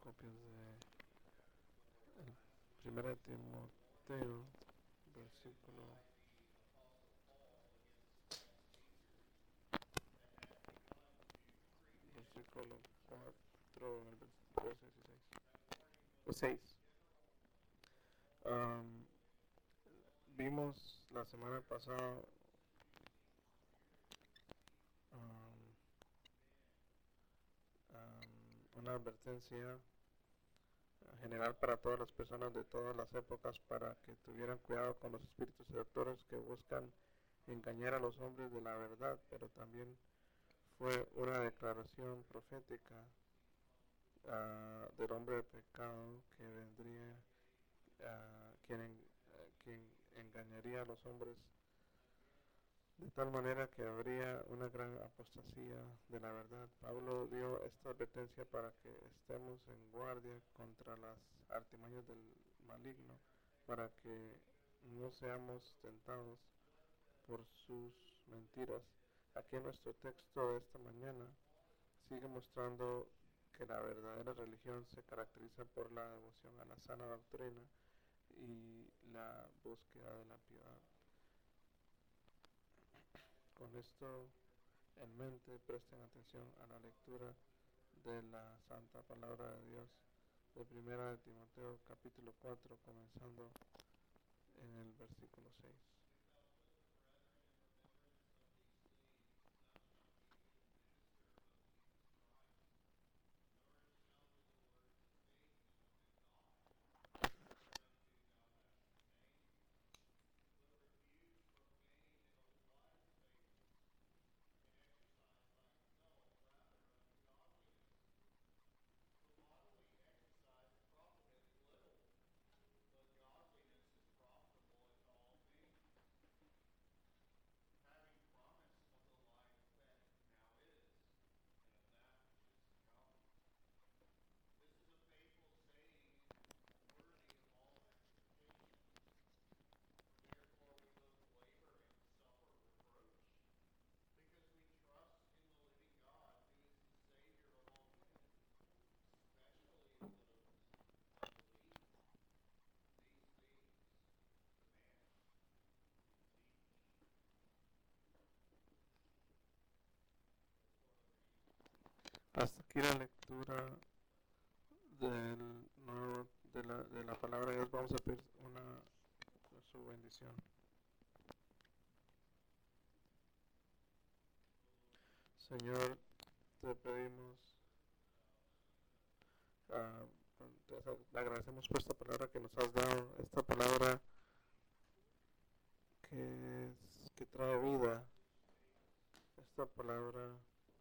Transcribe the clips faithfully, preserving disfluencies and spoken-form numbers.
copias de el primera Timoteo, versículo versículo cuatro, doce y seis. O seis. Um, vimos la semana pasada um, um, una advertencia general para todas las personas de todas las épocas para que tuvieran cuidado con los espíritus seductores que buscan engañar a los hombres de la verdad, pero también fue una declaración profética uh, del hombre de pecado que vendría, uh, quien, uh, quien engañaría a los hombres de tal manera que habría una gran apostasía de la verdad. Pablo dio esta advertencia para que estemos en guardia contra las artimañas del maligno, para que no seamos tentados por sus mentiras. Aquí en nuestro texto de esta mañana sigue mostrando que la verdadera religión se caracteriza por la devoción a la sana doctrina y la búsqueda de la piedad. Con esto en mente, presten atención a la lectura de la Santa Palabra de Dios de Primera de Timoteo capítulo cuatro, comenzando en el versículo seis. Hasta aquí la lectura del nuevo, de, la, de la palabra de Dios. Vamos a pedir una, su bendición. Señor, te pedimos, uh, te agradecemos por esta palabra que nos has dado, esta palabra que, es, que trae vida, esta palabra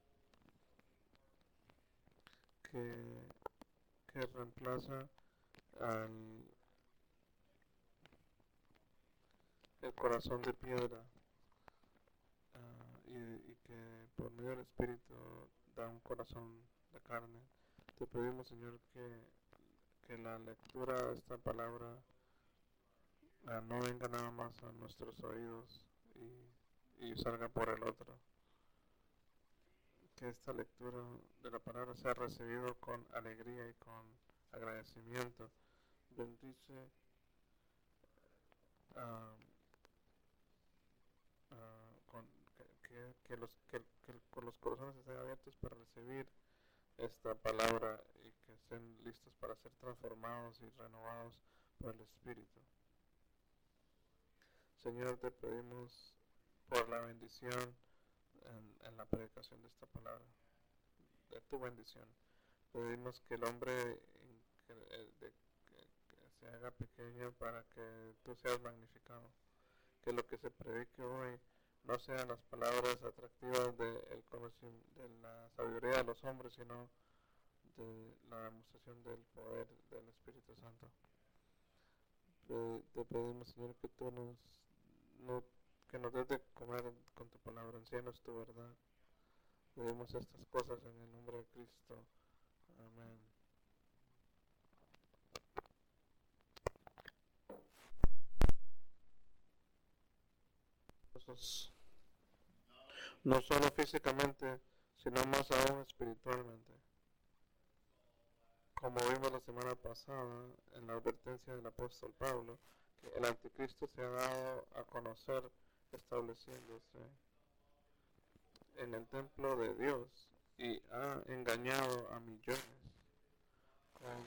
que, que reemplaza al el corazón de piedra, uh, y, y que por medio del Espíritu da un corazón de carne. Te pedimos, Señor, que, que la lectura de esta palabra uh, no venga nada más a nuestros oídos y, y salga por el otro. Que esta lectura de la palabra sea recibido con alegría y con agradecimiento. Bendice uh, uh, con, que, que, que, los, que, que con los corazones estén abiertos para recibir esta palabra y que estén listos para ser transformados y renovados por el Espíritu. Señor, te pedimos por la bendición en, en la predicación de esta palabra, de tu bendición. Pedimos que el hombre que, de, que, que se haga pequeño para que tú seas magnificado. Que lo que se predique hoy no sean las palabras atractivas de, el de la sabiduría de los hombres, sino de la demostración del poder del Espíritu Santo. Te, te pedimos, Señor, que tú nos, no, que nos des de comer con tu palabra, enséñanos tu verdad. Pedimos estas cosas en el nombre de Cristo. Amén. No solo físicamente, sino más aún espiritualmente. como vimos la semana pasada en la advertencia del apóstol Pablo, que el anticristo se ha dado a conocer estableciéndose en el templo de Dios y ha engañado a millones con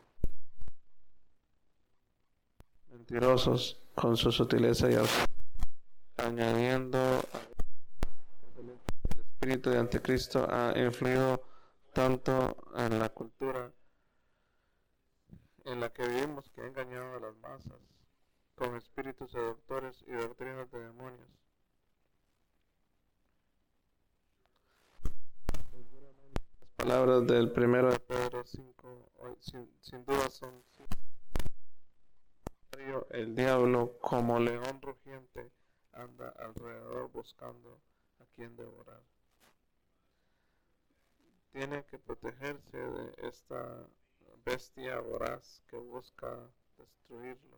mentirosos con su sutileza y audacia, añadiendo el espíritu de anticristo ha influido tanto en la cultura en la que vivimos que ha engañado a las masas con espíritus seductores y doctrinas de demonios. Las palabras del primero de Pedro cinco sin, sin duda son el diablo como león rugiente anda alrededor buscando a quien devorar. Tiene que protegerse de esta bestia voraz que busca destruirlos.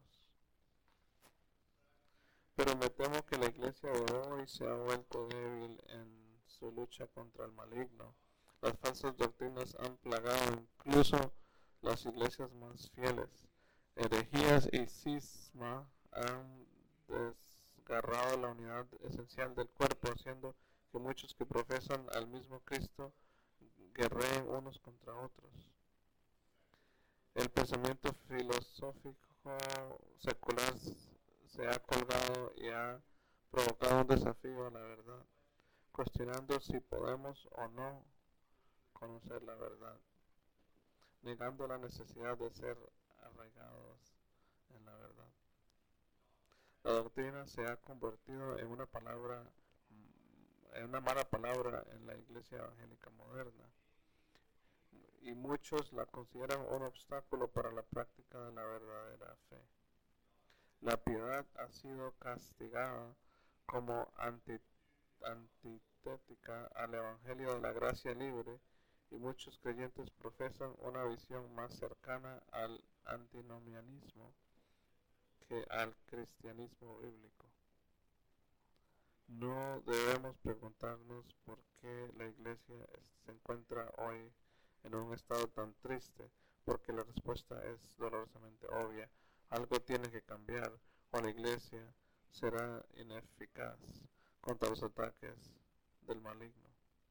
Pero me temo que la iglesia de hoy se ha vuelto débil en su lucha contra el maligno. Las falsas doctrinas han plagado incluso las iglesias más fieles. Herejías y cisma han desgarrado la unidad esencial del cuerpo, haciendo que muchos que profesan al mismo Cristo guerreen unos contra otros. El pensamiento filosófico secular se ha colgado y ha provocado un desafío a la verdad, cuestionando si podemos o no conocer la verdad, negando la necesidad de ser arraigados en la verdad. La doctrina se ha convertido en una palabra, en una mala palabra en la iglesia evangélica moderna, y muchos la consideran un obstáculo para la práctica de la verdadera fe. La piedad ha sido castigada como anti, antitética al evangelio de la gracia libre, y muchos creyentes profesan una visión más cercana al antinomianismo que al cristianismo bíblico. No debemos preguntarnos por qué la iglesia se encuentra hoy en un estado tan triste, porque la respuesta es dolorosamente obvia. Algo tiene que cambiar o la iglesia será ineficaz contra los ataques del maligno.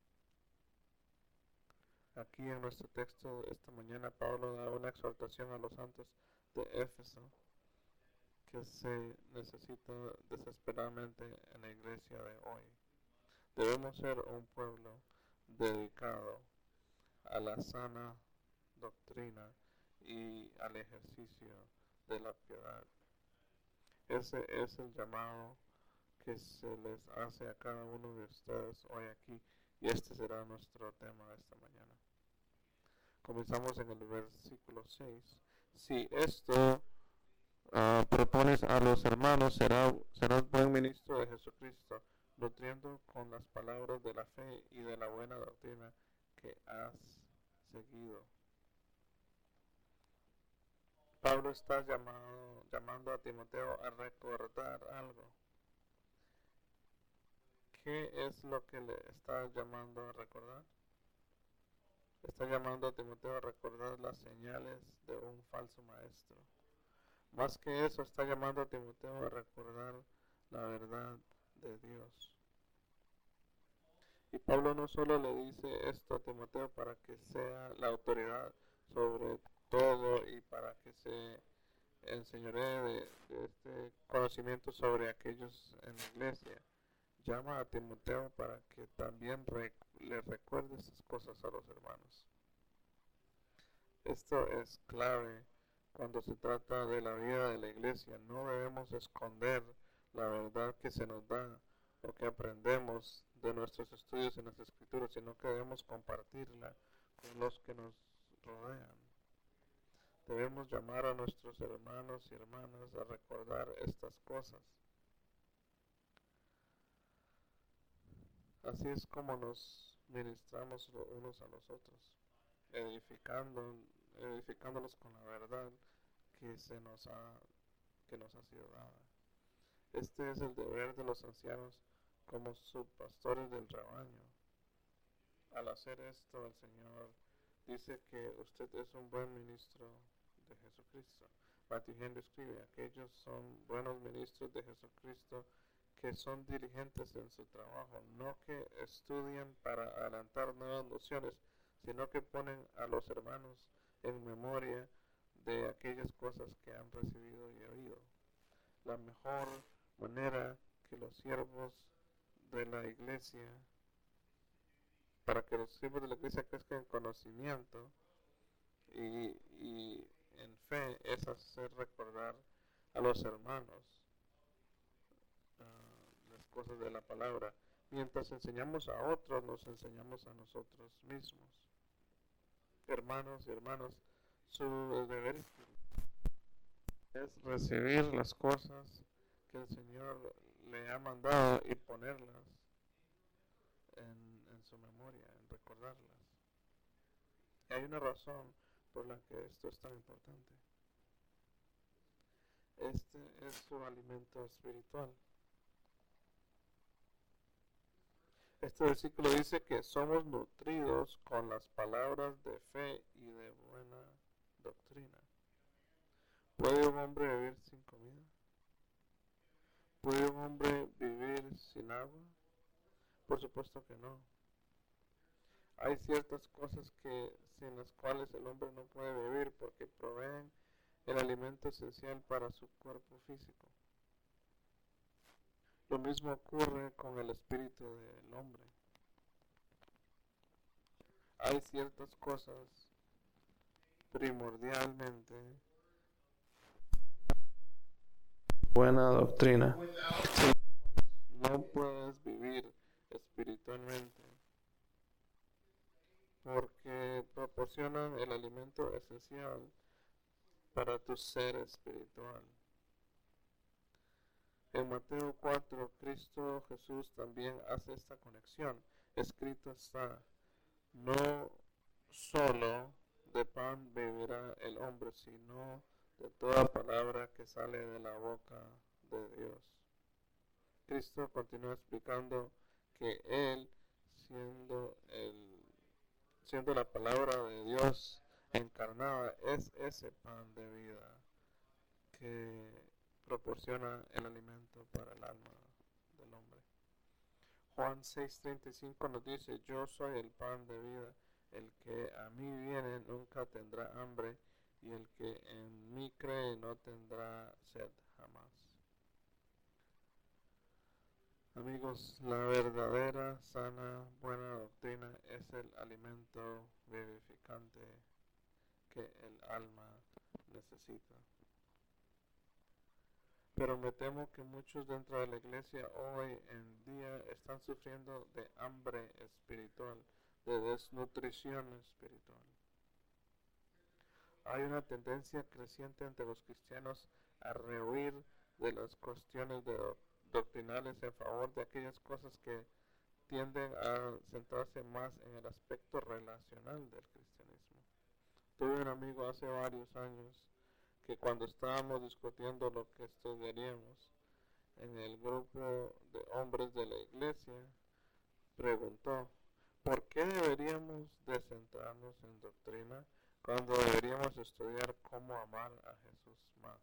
Aquí en nuestro texto esta mañana Pablo da una exhortación a los santos de Éfeso que se necesita desesperadamente en la iglesia de hoy. Debemos ser un pueblo dedicado a la sana doctrina y al ejercicio de la piedad. Ese es el llamado que se les hace a cada uno de ustedes hoy aquí, y este será nuestro tema de esta mañana. Comenzamos en el versículo seis. Si esto uh, propones a los hermanos, será, serás buen ministro de Jesucristo, nutriendo con las palabras de la fe y de la buena doctrina que has seguido. Pablo está llamado, llamando a Timoteo a recordar algo. ¿Qué es lo que le está llamando a recordar? Está llamando a Timoteo a recordar las señales de un falso maestro. Más que eso, está llamando a Timoteo a recordar la verdad de Dios. Y Pablo no solo le dice esto a Timoteo para que sea la autoridad sobre todo y para que se enseñoree de, de este conocimiento sobre aquellos en la iglesia. Llama a Timoteo para que también re, le recuerde esas cosas a los hermanos. Esto es clave cuando se trata de la vida de la iglesia. No debemos esconder la verdad que se nos da o que aprendemos de nuestros estudios en las escrituras, sino que debemos compartirla con los que nos rodean. Debemos llamar a nuestros hermanos y hermanas a recordar estas cosas. Así es como nos ministramos unos a los otros, edificando, edificándolos con la verdad que se nos ha, que nos ha sido dada. Este es el deber de los ancianos como subpastores del rebaño. Al hacer esto, el Señor dice que usted es un buen ministro de Jesucristo. Matthew Henry escribe, aquellos son buenos ministros de Jesucristo que son diligentes en su trabajo, no que estudian para adelantar nuevas nociones, sino que ponen a los hermanos en memoria de aquellas cosas que han recibido y oído. La mejor manera que los siervos de la iglesia, para que los siervos de la iglesia crezcan en conocimiento y, y en fe, es hacer recordar a los hermanos uh, las cosas de la palabra. Mientras enseñamos a otros, nos enseñamos a nosotros mismos. Hermanos y hermanas, su deber es recibir las cosas que el Señor le ha mandado y ponerlas en, en su memoria, en recordarlas. Y hay una razón por la que esto es tan importante. Este es su alimento espiritual. Este versículo dice que somos nutridos con las palabras de fe y de buena doctrina. ¿Puede un hombre vivir sin comida? ¿Puede un hombre vivir sin agua? Por supuesto que no. Hay ciertas cosas que sin las cuales el hombre no puede vivir porque proveen el alimento esencial para su cuerpo físico. Lo mismo ocurre con el espíritu del hombre. Hay ciertas cosas primordialmente buena doctrina no puedes vivir espiritualmente porque proporcionan el alimento esencial para tu ser espiritual. En Mateo cuatro, Cristo Jesús también hace esta conexión. Escrito está, no solo de pan vivirá el hombre, sino de toda palabra que sale de la boca de Dios. Cristo continúa explicando que Él, siendo, el, siendo la palabra de Dios encarnada, es ese pan de vida que proporciona el alimento para el alma del hombre. Juan seis treinta y cinco nos dice, yo soy el pan de vida, el que a mí viene nunca tendrá hambre, y el que en mí cree no tendrá sed jamás. Amigos, la verdadera, sana, buena doctrina es el alimento vivificante que el alma necesita. Pero me temo que muchos dentro de la iglesia hoy en día están sufriendo de hambre espiritual, de desnutrición espiritual. Hay una tendencia creciente entre los cristianos a rehuir de las cuestiones de doctrinales en favor de aquellas cosas que tienden a centrarse más en el aspecto relacional del cristianismo. Tuve un amigo hace varios años que cuando estábamos discutiendo lo que estudiaríamos en el grupo de hombres de la iglesia, preguntó, ¿por qué deberíamos de centrarnos en doctrina cuando deberíamos estudiar cómo amar a Jesús más?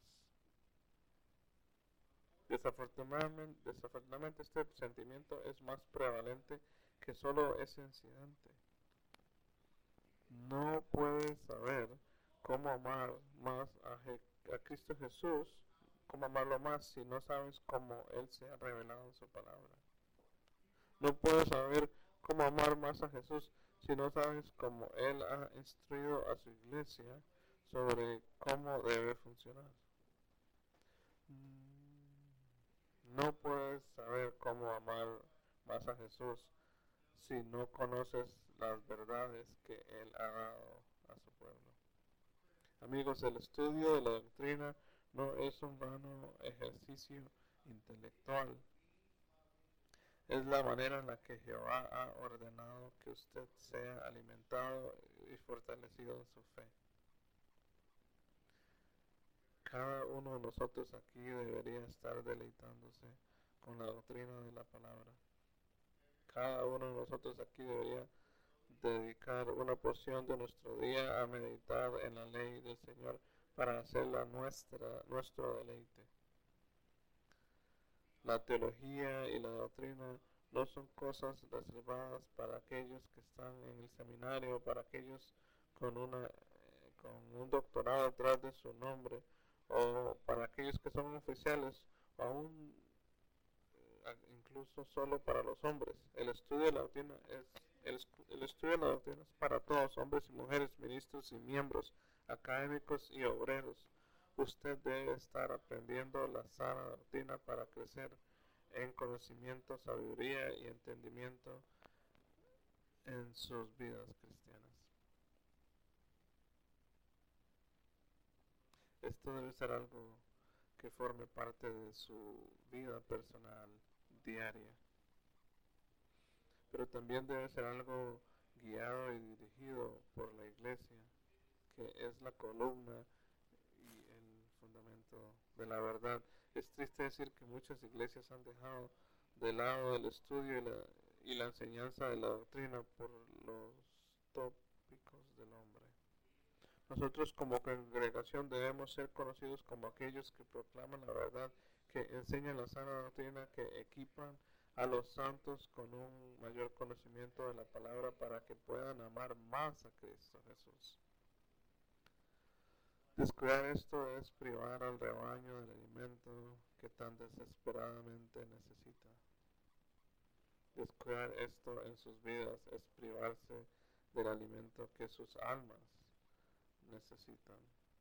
Desafortunadamente, desafortunadamente este sentimiento es más prevalente que solo ese incidente. No puedes saber cómo amar más a, Je- a Cristo Jesús, cómo amarlo más si no sabes cómo Él se ha revelado en su palabra. No puedes saber cómo amar más a Jesús si no sabes cómo Él ha instruido a su iglesia sobre cómo debe funcionar. No puedes saber cómo amar más a Jesús si no conoces las verdades que Él ha dado a su pueblo. Amigos, el estudio de la doctrina no es un vano ejercicio intelectual. Es la manera en la que Jehová ha ordenado que usted sea alimentado y fortalecido en su fe. Cada uno de nosotros aquí debería estar deleitándose con la doctrina de la palabra. Cada uno de nosotros aquí debería dedicar una porción de nuestro día a meditar en la ley del Señor para hacerla nuestra, nuestro deleite. La teología y la doctrina no son cosas reservadas para aquellos que están en el seminario, para aquellos con, una, eh, con un doctorado detrás de su nombre, o para aquellos que son oficiales, o aún eh, incluso solo para los hombres. El estudio de la doctrina es el, el estudio de la doctrina es para todos, hombres y mujeres, ministros y miembros, académicos y obreros. Usted debe estar aprendiendo la sana doctrina para crecer en conocimiento, sabiduría y entendimiento en sus vidas cristianas. Esto debe ser algo que forme parte de su vida personal diaria, pero también debe ser algo guiado y dirigido por la iglesia, que es la columna y el fundamento de la verdad. Es triste decir que muchas iglesias han dejado de lado el estudio y la, y la enseñanza de la doctrina por los tópicos del hombre. Nosotros como congregación debemos ser conocidos como aquellos que proclaman la verdad, que enseñan la sana doctrina, que equipan a los santos con un mayor conocimiento de la palabra para que puedan amar más a Cristo Jesús. Descuidar esto es privar al rebaño del alimento que tan desesperadamente necesita. Descuidar esto en sus vidas es privarse del alimento que sus almas necesitan.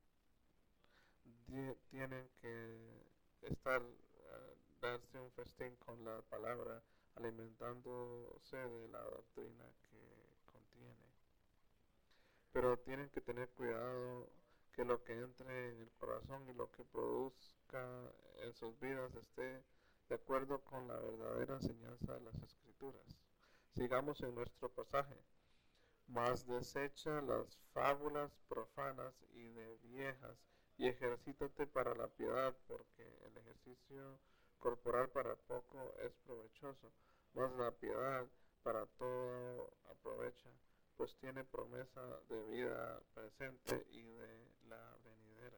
Die- tienen que estar, uh, darse un festín con la palabra, alimentándose de la doctrina que contiene. Pero tienen que tener cuidado que lo que entre en el corazón y lo que produzca en sus vidas esté de acuerdo con la verdadera enseñanza de las Escrituras. Sigamos en nuestro pasaje. Mas desecha las fábulas profanas y de viejas, y ejercítate para la piedad, porque el ejercicio corporal para poco es provechoso, mas la piedad para todo aprovecha, pues tiene promesa de vida presente y de la venidera.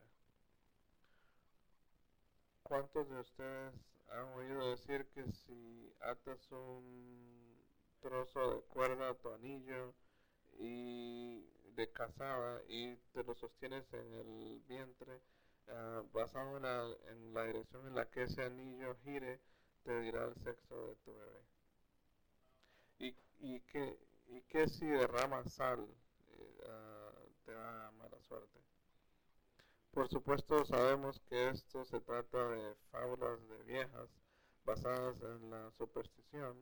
¿Cuántos de ustedes han oído decir que si atas un trozo de cuerda a tu anillo y de casada y te lo sostienes en el vientre, uh, basado en la, en la dirección en la que ese anillo gire, te dirá el sexo de tu bebé? ¿Y, y, qué, y qué si derramas sal? Uh, te da mala suerte. Por supuesto sabemos que esto se trata de fábulas de viejas basadas en la superstición.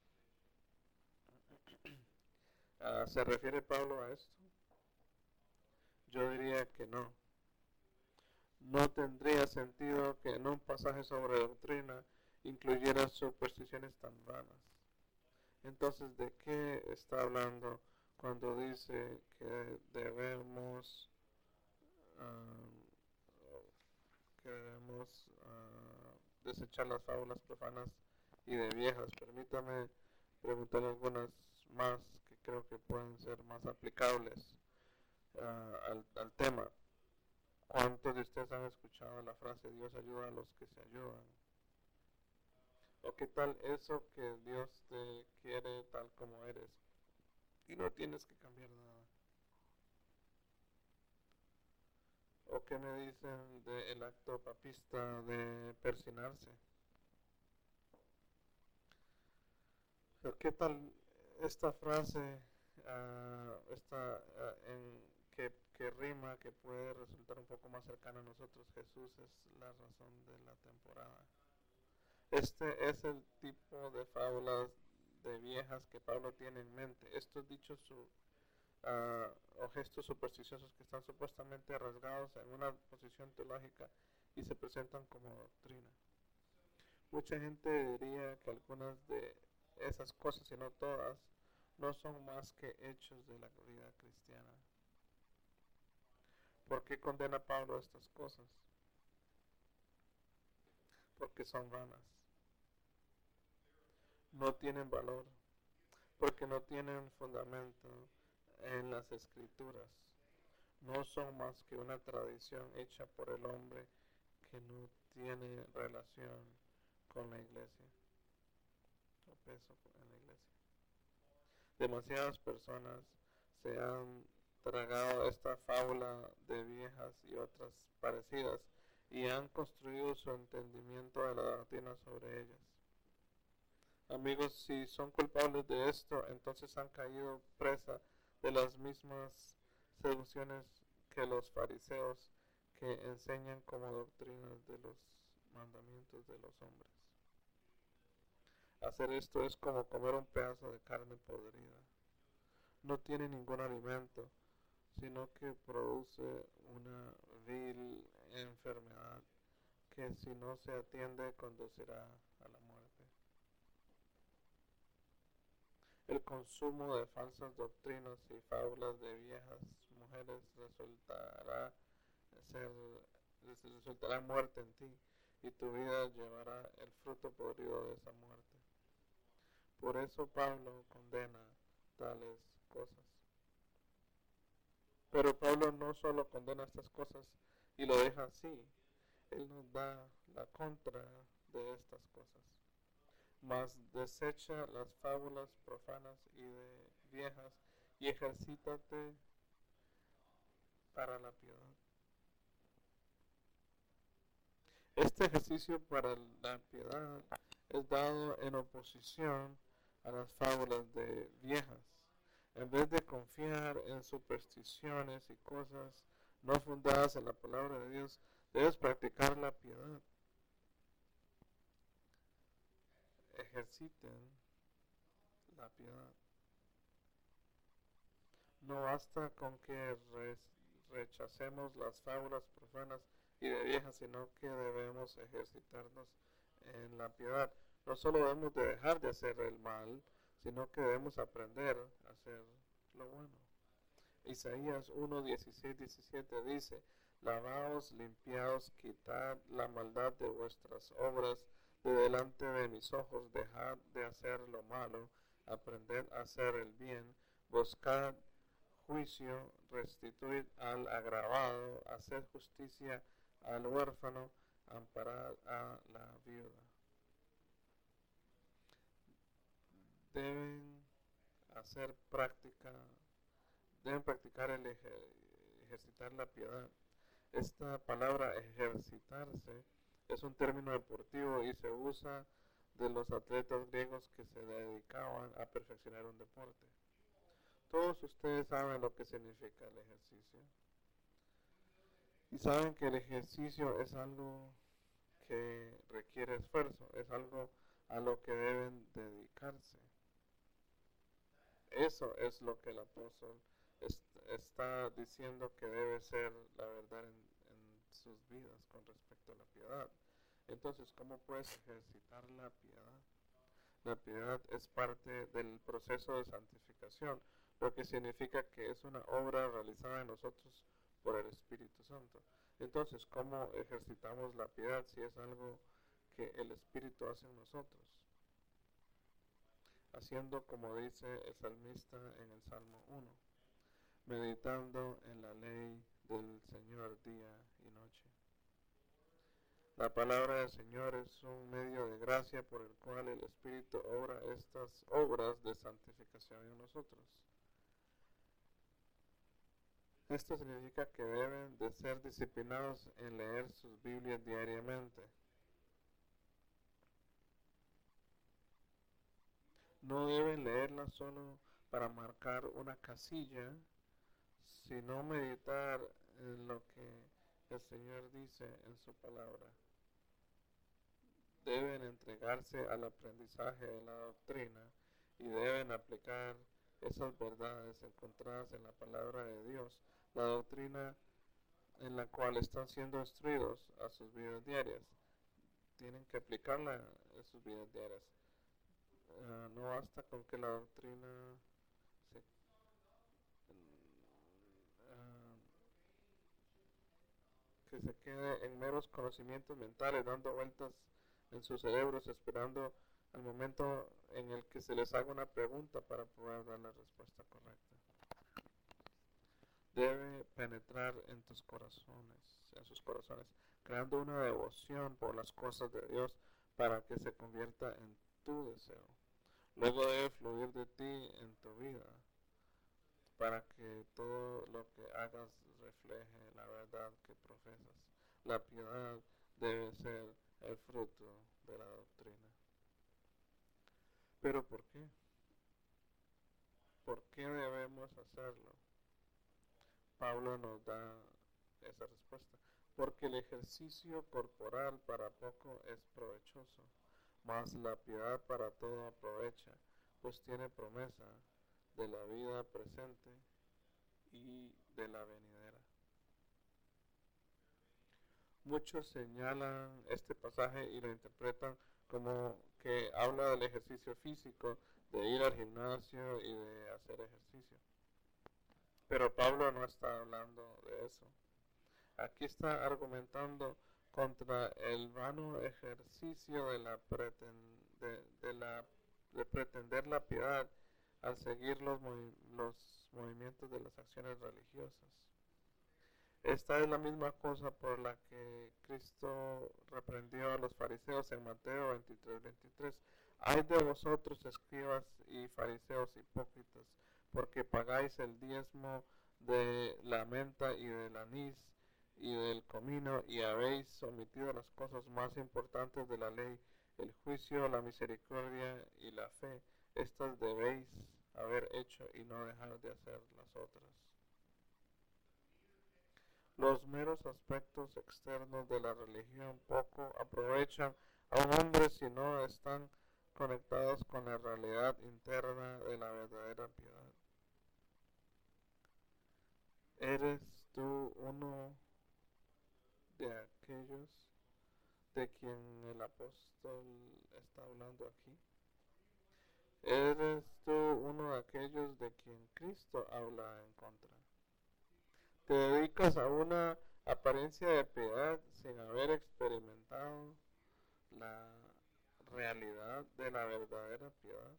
Uh, ¿Se refiere Pablo a esto? Yo diría que no. No tendría sentido que en un pasaje sobre doctrina incluyera supersticiones tan vanas. Entonces, ¿de qué está hablando cuando dice que debemos uh, que debemos uh, desechar las fábulas profanas y de viejas? Permítame preguntar algunas más que creo que pueden ser más aplicables uh, al, al tema. ¿Cuántos de ustedes han escuchado la frase Dios ayuda a los que se ayudan? ¿O qué tal eso que Dios te quiere tal como eres y no tienes que cambiar nada? ¿O qué me dicen del acto papista de persinarse? ¿O qué tal esta frase uh, esta, uh, en, que, que rima, que puede resultar un poco más cercana a nosotros? Jesús es la razón de la temporada. Este es el tipo de fábulas de viejas que Pablo tiene en mente. Estos dichos su, uh, o gestos supersticiosos que están supuestamente rasgados en una posición teológica y se presentan como doctrina. Mucha gente diría que algunas de esas cosas, y no todas, no son más que hechos de la vida cristiana. ¿Por qué condena Pablo estas cosas? Porque son vanas. No tienen valor. porque no tienen fundamento en las escrituras. No son más que una tradición hecha por el hombre que no tiene relación con la iglesia o peso en la iglesia. Demasiadas personas se han tragado esta fábula de viejas y otras parecidas y han construido su entendimiento de la doctrina sobre ellas. Amigos, si son culpables de esto, entonces han caído presa de las mismas seducciones que los fariseos, que enseñan como doctrinas de los mandamientos de los hombres. Hacer esto es como comer un pedazo de carne podrida. No tiene ningún alimento, sino que produce una vil enfermedad que, si no se atiende, conducirá a la muerte. El consumo de falsas doctrinas y fábulas de viejas mujeres resultará ser resultará muerte en ti, y tu vida llevará el fruto podrido de esa muerte. Por eso Pablo condena tales cosas. Pero Pablo no solo condena estas cosas y lo deja así, él nos da la contra de estas cosas. Mas desecha las fábulas profanas y de viejas y ejercítate para la piedad. Este ejercicio para la piedad es dado en oposición a las fábulas de viejas. En vez de confiar en supersticiones y cosas no fundadas en la palabra de Dios, debes practicar la piedad. Ejerciten la piedad. No basta con que rechacemos las fábulas profanas y de viejas, sino que debemos ejercitarnos en la piedad. No solo debemos de dejar de hacer el mal, sino que debemos aprender a hacer lo bueno. Isaías uno, dieciséis, diecisiete dice: lavaos, limpiaos, quitad la maldad de vuestras obras de delante de mis ojos, dejad de hacer lo malo, aprended a hacer el bien, buscad juicio, restituid al agravado, haced justicia al huérfano, amparad a la viuda. Deben hacer práctica, deben practicar el ejer, ejercitar la piedad. Esta palabra ejercitarse es un término deportivo y se usa de los atletas griegos que se dedicaban a perfeccionar un deporte. Todos ustedes saben lo que significa el ejercicio. Y saben que el ejercicio es algo que requiere esfuerzo, es algo a lo que deben dedicarse. Eso es lo que el apóstol est está diciendo que debe ser la verdad en, en sus vidas con respecto a la piedad. Entonces, ¿cómo puedes ejercitar la piedad? La piedad es parte del proceso de santificación, lo que significa que es una obra realizada en nosotros por el Espíritu Santo. Entonces, ¿cómo ejercitamos la piedad si es algo que el Espíritu hace en nosotros? Haciendo como dice el salmista en el Salmo uno, meditando en la ley del Señor día y noche. La palabra del Señor es un medio de gracia por el cual el Espíritu obra estas obras de santificación en nosotros. Esto significa que deben de ser disciplinados en leer sus Biblias diariamente. No deben leerla solo para marcar una casilla, sino meditar en lo que el Señor dice en su palabra. Deben entregarse al aprendizaje de la doctrina y deben aplicar esas verdades encontradas en la palabra de Dios, la doctrina en la cual están siendo instruidos a sus vidas diarias. Tienen que aplicarla en sus vidas diarias. Uh, no basta con que la doctrina se, uh, que se quede en meros conocimientos mentales, dando vueltas en sus cerebros, esperando al momento en el que se les haga una pregunta para poder dar la respuesta correcta. Debe penetrar en tus corazones, en sus corazones, creando una devoción por las cosas de Dios para que se convierta en tu deseo. Luego debe fluir de ti en tu vida para que todo lo que hagas refleje la verdad que profesas. La piedad debe ser el fruto de la doctrina. ¿Pero por qué? ¿Por qué debemos hacerlo? Pablo nos da esa respuesta. Porque el ejercicio corporal para poco es provechoso, mas la piedad para todo aprovecha, pues tiene promesa de la vida presente y de la venidera. Muchos señalan este pasaje y lo interpretan como que habla del ejercicio físico, de ir al gimnasio y de hacer ejercicio. Pero Pablo no está hablando de eso. Aquí está argumentando contra el vano ejercicio de, la preten, de, de, la, de pretender la piedad al seguir los, movi los movimientos de las acciones religiosas. Esta es la misma cosa por la que Cristo reprendió a los fariseos en Mateo veintitrés, veintitrés. Hay de vosotros, escribas y fariseos hipócritas, porque pagáis el diezmo de la menta y del anís y del comino, y habéis omitido las cosas más importantes de la ley, el juicio, la misericordia y la fe. Estas debéis haber hecho y no dejar de hacer las otras. Los meros aspectos externos de la religión poco aprovechan a un hombre si no están conectados con la realidad interna de la verdadera piedad. ¿Eres tú uno de aquellos de quien el apóstol está hablando aquí? ¿Eres tú uno de aquellos de quien Cristo habla en contra? ¿Te dedicas a una apariencia de piedad sin haber experimentado la realidad de la verdadera piedad?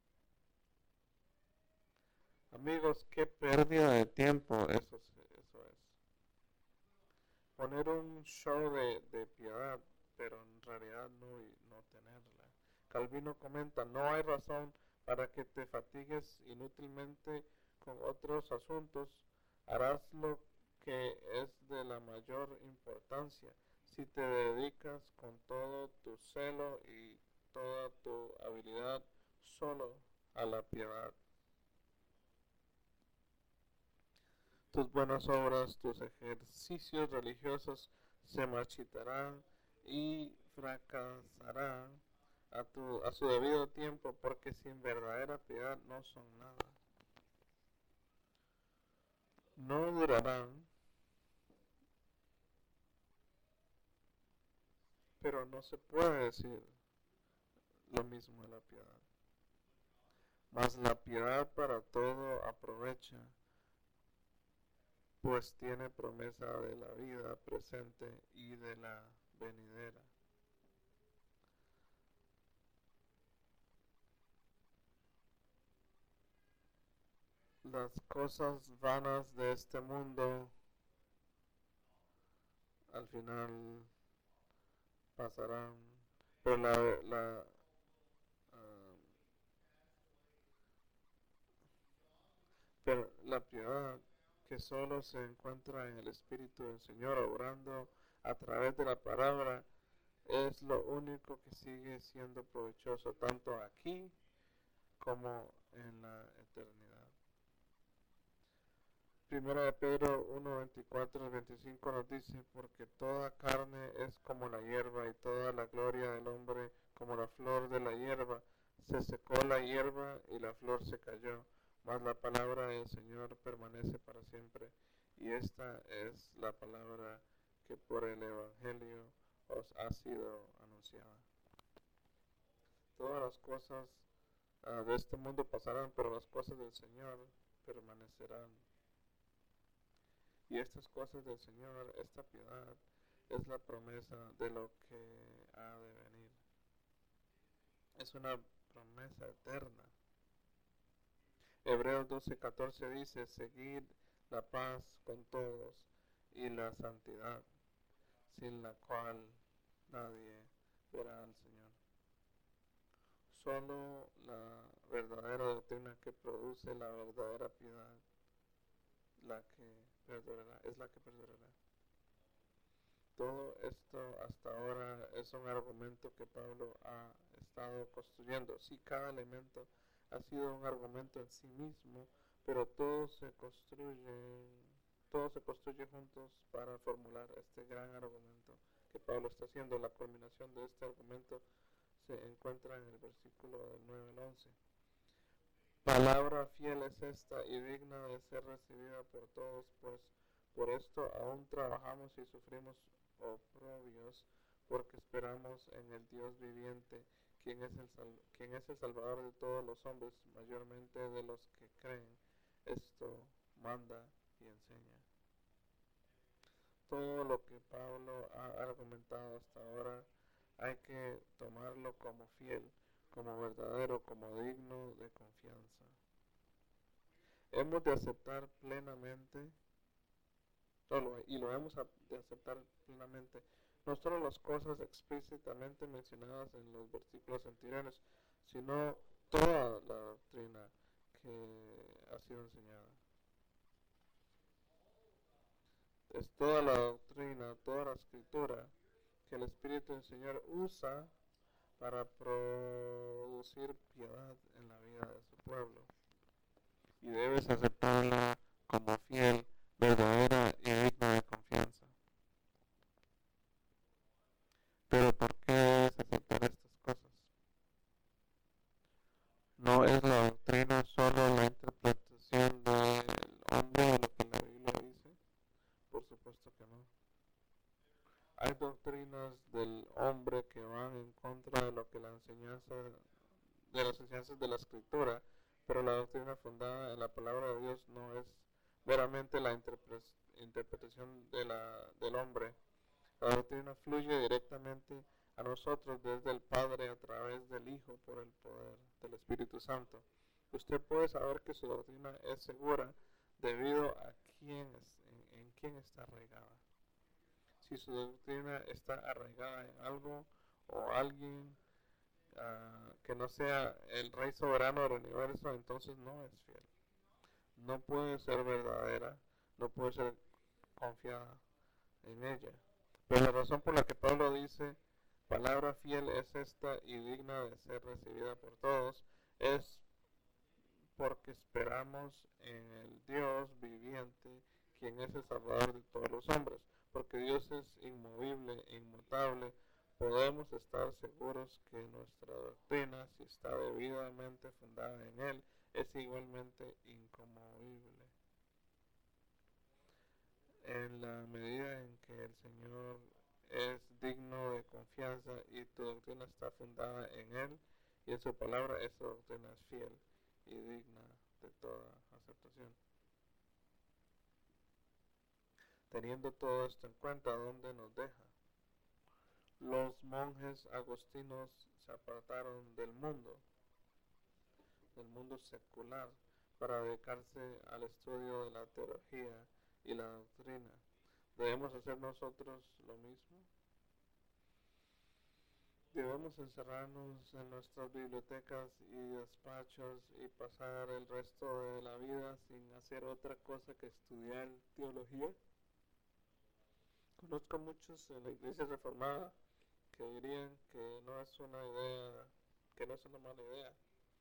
Amigos, qué pérdida de tiempo eso, eso es. Poner un show de, de piedad, pero en realidad no, no tenerla. Calvino comenta, no hay razón para que te fatigues inútilmente con otros asuntos. Harás lo que es de la mayor importancia si te dedicas con todo tu celo y toda tu habilidad solo a la piedad. Tus buenas obras, tus ejercicios religiosos se marchitarán y fracasarán a, tu, a su debido tiempo, porque sin verdadera piedad no son nada. No durarán, pero no se puede decir lo mismo de la piedad. Mas la piedad para todo aprovecha, pues tiene promesa de la vida presente y de la venidera. Las cosas vanas de este mundo al final pasarán, pero la, la uh, pero la piedad que solo se encuentra en el Espíritu del Señor obrando a través de la palabra es lo único que sigue siendo provechoso tanto aquí como en la eternidad. Primera de Pedro uno, veinticuatro y veinticinco nos dice, porque toda carne es como la hierba y toda la gloria del hombre como la flor de la hierba. Se secó la hierba y la flor se cayó, mas la palabra del Señor permanece para siempre. Y esta es la palabra que por el Evangelio os ha sido anunciada. Todas las cosas uh, de este mundo pasarán, pero las cosas del Señor permanecerán. Y estas cosas del Señor, esta piedad, es la promesa de lo que ha de venir. es una promesa eterna. Hebreos doce catorce dice, seguid la paz con todos y la santidad, sin la cual nadie verá al Señor. Solo la verdadera doctrina que produce la verdadera piedad, la que perdurará, es la que perdurará. Todo esto hasta ahora es un argumento que Pablo ha estado construyendo. Sí, cada elemento ha sido un argumento en sí mismo, pero todo se construye, todo se construye juntos para formular este gran argumento que Pablo está haciendo. La culminación de este argumento se encuentra en el versículo del nueve al once. Palabra fiel es esta y digna de ser recibida por todos, pues por esto aún trabajamos y sufrimos oprobios, porque esperamos en el Dios viviente, quien es, el sal- quien es el Salvador de todos los hombres, mayormente de los que creen. Esto manda y enseña. Todo lo que Pablo ha argumentado hasta ahora hay que tomarlo como fiel, como verdadero, como digno de confianza. Hemos de aceptar plenamente, solo, y lo hemos de aceptar plenamente, no solo las cosas explícitamente mencionadas en los versículos anteriores, sino toda la doctrina que ha sido enseñada. Es toda la doctrina, toda la escritura que el Espíritu del Señor usa para producir piedad en la vida de su pueblo. Y debes aceptarla como fiel, verdadera y digna de confianza. Pero ¿por qué debes aceptar estas cosas? ¿No es la doctrina solo la interpretación del hombre de lo que la Biblia dice? Por supuesto que no. Hay doctrinas del hombre que van en contra de lo que la enseñanza, de las enseñanzas de la Escritura, pero la doctrina fundada en la palabra de Dios no es meramente la interpre- interpretación de la, del hombre. La doctrina fluye directamente a nosotros desde el Padre a través del Hijo por el poder del Espíritu Santo. Usted puede saber que su doctrina es segura debido a quién es, en, en quién está arraigada. Si su doctrina está arraigada en algo o alguien uh, que no sea el Rey soberano del universo, entonces no es fiel. No puede ser verdadera, no puede ser confiada en ella. Pero la razón por la que Pablo dice, palabra fiel es esta y digna de ser recibida por todos, es porque esperamos en el Dios viviente, quien es el Salvador de todos los hombres. Porque Dios es inmovible e inmutable, podemos estar seguros que nuestra doctrina, si está debidamente fundada en Él, es igualmente inconmovible. En la medida en que el Señor es digno de confianza y tu doctrina está fundada en Él y en su palabra, esa doctrina es fiel y digna de toda aceptación. Teniendo todo esto en cuenta, ¿dónde nos deja? Los monjes agostinos se apartaron del mundo, del mundo secular, para dedicarse al estudio de la teología y la doctrina. ¿Debemos hacer nosotros lo mismo? Debemos encerrarnos en nuestras bibliotecas y despachos y pasar el resto de la vida sin hacer otra cosa que estudiar teología. Conozco muchos en la iglesia reformada que dirían que no es una idea, que no es una mala idea.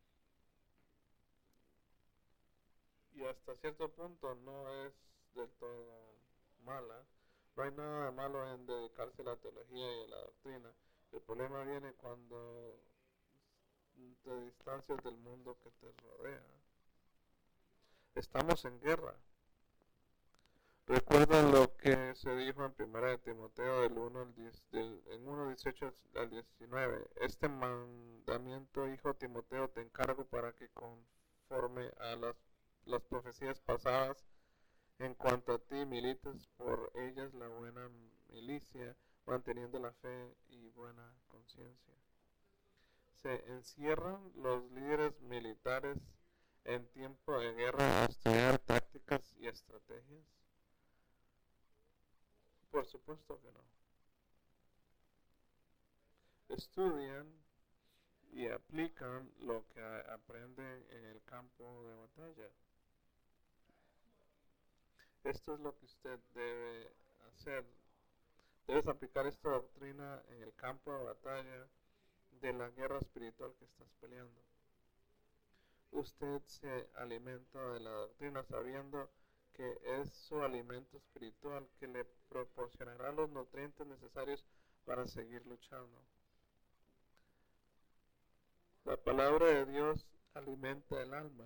Y hasta cierto punto no es del todo mala. No hay nada de malo en dedicarse a la teología y a la doctrina. El problema viene cuando te distancias del mundo que te rodea. Estamos en guerra. Recuerda lo que se dijo en primera de Timoteo del uno al diez, del, en uno dieciocho al diecinueve. Este mandamiento, hijo Timoteo, te encargo para que conforme a las, las profecías pasadas, en cuanto a ti milites por ellas la buena milicia, manteniendo la fe y buena conciencia. Se encierran los líderes militares en tiempo de guerra a estudiar tácticas y estrategias? Por supuesto que no. Estudian y aplican lo que aprenden en el campo de batalla. Esto es lo que usted debe hacer. Debes aplicar esta doctrina en el campo de batalla de la guerra espiritual que estás peleando. Usted se alimenta de la doctrina sabiendo que es su alimento espiritual que le proporcionará los nutrientes necesarios para seguir luchando. La palabra de Dios alimenta el alma,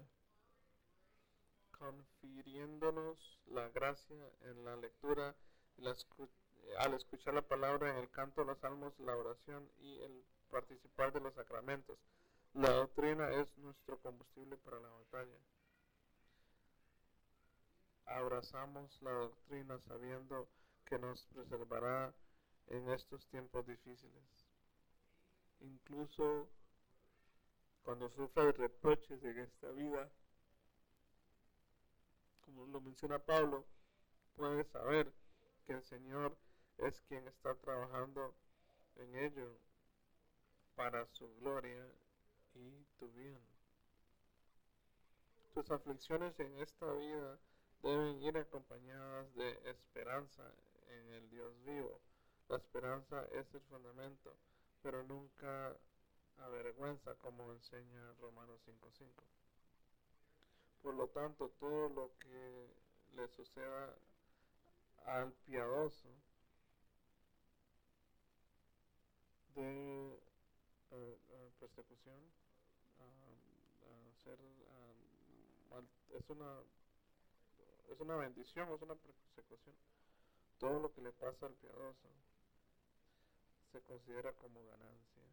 confiriéndonos la gracia en la lectura, la escu al escuchar la palabra en el canto de los salmos, la oración y el participar de los sacramentos. La doctrina es nuestro combustible para la batalla. Abrazamos la doctrina sabiendo que nos preservará en estos tiempos difíciles. Incluso cuando sufra reproches en esta vida, como lo menciona Pablo, puedes saber que el Señor es quien está trabajando en ello para su gloria y tu bien. Tus aflicciones en esta vida deben ir acompañadas de esperanza en el Dios vivo. La esperanza es el fundamento, pero nunca avergüenza, como enseña Romanos cinco cinco. Por lo tanto, todo lo que le suceda al piadoso de uh, uh, persecución, uh, uh, ser, uh, mal, es una es una bendición, es una persecución. Todo lo que le pasa al piadoso se considera como ganancia.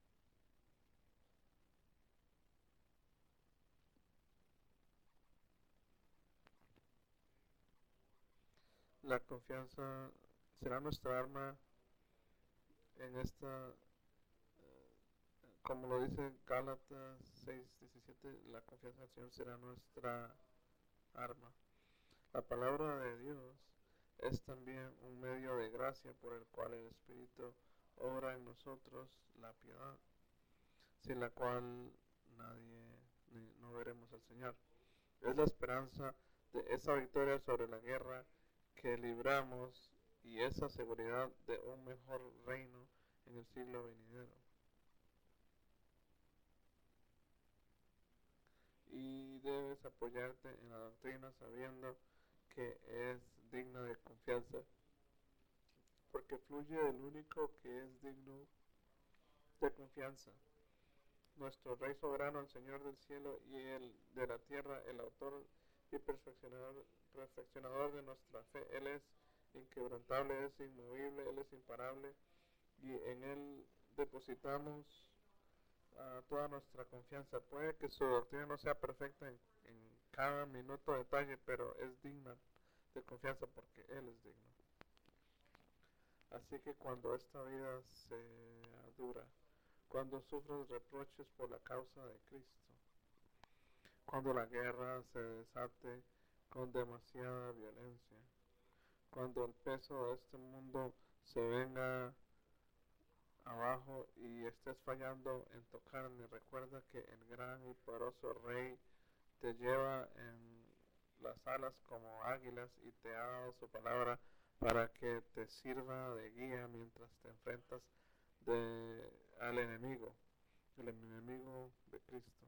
La confianza será nuestra arma en esta, como lo dice Gálatas seis diecisiete, la confianza en el Señor será nuestra arma. La palabra de Dios es también un medio de gracia por el cual el Espíritu obra en nosotros la piedad, sin la cual nadie ni, no veremos al Señor. Es la esperanza de esa victoria sobre la guerra que libramos y esa seguridad de un mejor reino en el siglo venidero. Y debes apoyarte en la doctrina sabiendo que es digna de confianza, porque fluye del único que es digno de confianza, nuestro Rey soberano, el Señor del cielo y el de la tierra, el autor y perfeccionador, perfeccionador de nuestra fe. Él es inquebrantable, es inmovible, Él es imparable, y en Él depositamos uh, toda nuestra confianza. Puede que su doctrina no sea perfecta en, en cada minuto de detalle, pero es digna de confianza porque Él es digno. Así que cuando esta vida sea dura, cuando sufras reproches por la causa de Cristo, cuando la guerra se desate con demasiada violencia, cuando el peso de este mundo se venga abajo y estés fallando en tocarme, recuerda que el gran y poderoso Rey te lleva en las alas como águilas y te ha dado su palabra para que te sirva de guía mientras te enfrentas de, al enemigo, el enemigo de Cristo.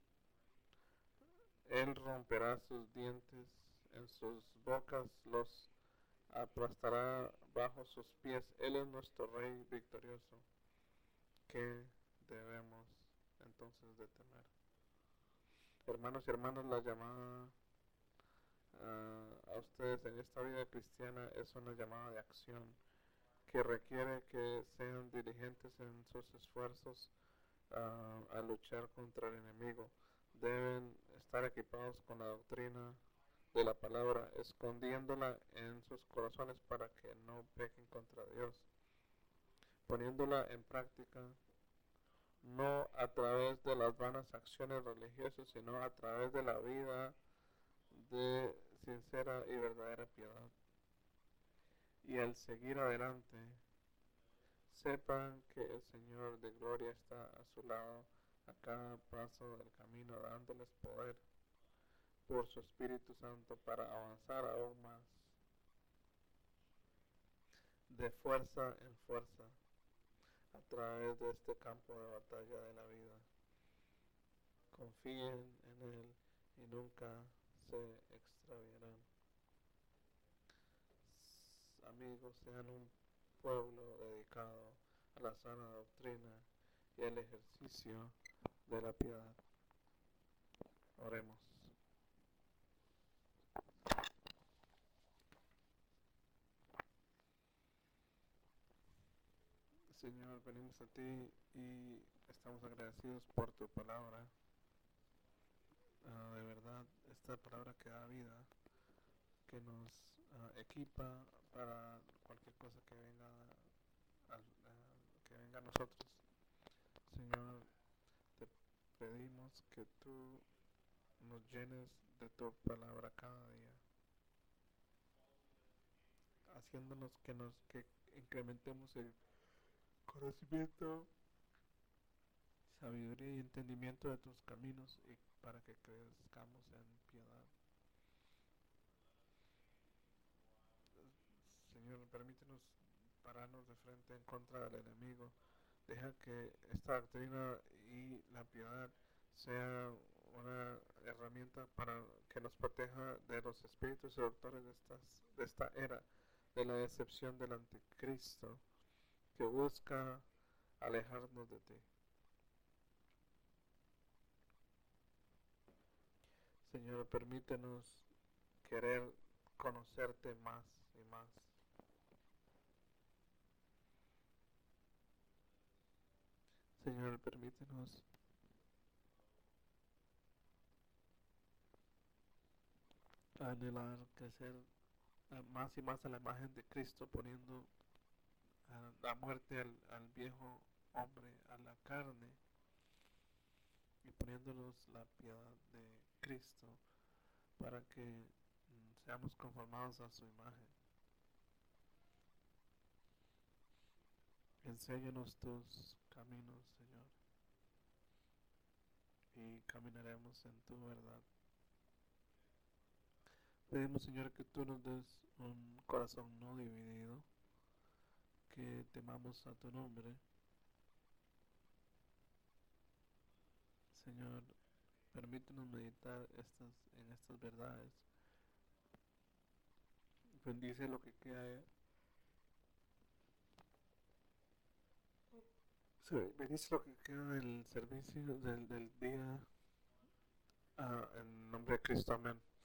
Él romperá sus dientes, en sus bocas los aplastará bajo sus pies. Él es nuestro Rey victorioso. ¿Qué debemos entonces de temer? Hermanos y hermanas, la llamada uh, a ustedes en esta vida cristiana es una llamada de acción que requiere que sean diligentes en sus esfuerzos uh, a luchar contra el enemigo. Deben estar equipados con la doctrina de la palabra, escondiéndola en sus corazones para que no pequen contra Dios, poniéndola en práctica, no a través de las vanas acciones religiosas, sino a través de la vida de sincera y verdadera piedad. Y al seguir adelante, sepan que el Señor de gloria está a su lado a cada paso del camino, dándoles poder por su Espíritu Santo para avanzar aún más, de fuerza en fuerza, a través de este campo de batalla de la vida. Confíen en Él y nunca se extraviarán. Amigos, sean un pueblo dedicado a la sana doctrina y al ejercicio de la piedad. Oremos. Señor, venimos a ti y estamos agradecidos por tu palabra. Uh, de verdad, esta palabra que da vida, que nos uh, equipa para cualquier cosa que venga a, uh, que venga a nosotros. Señor, te pedimos que tú nos llenes de tu palabra cada día, haciéndonos que nos que incrementemos el conocimiento, sabiduría y entendimiento de tus caminos y para que crezcamos en piedad. Señor, permítenos pararnos de frente en contra del enemigo. Deja que esta doctrina y la piedad sea una herramienta para que nos proteja de los espíritus seductores de, estas, de esta era, de la decepción del anticristo que busca alejarnos de ti. Señor, permítenos querer conocerte más y más. Señor, permítenos anhelar crecer más y más a la imagen de Cristo, poniendo a la muerte al, al viejo hombre, a la carne, y poniéndonos la piedad de Cristo para que mm, seamos conformados a su imagen. Enséñanos tus caminos, Señor, y caminaremos en tu verdad. Pedimos, Señor, que tú nos des un corazón no dividido, que temamos a tu nombre. Señor, permítenos meditar estas, en estas verdades. Bendice lo que queda. Sí, bendice lo que queda del servicio del, del día. Uh, en nombre de Cristo, amén.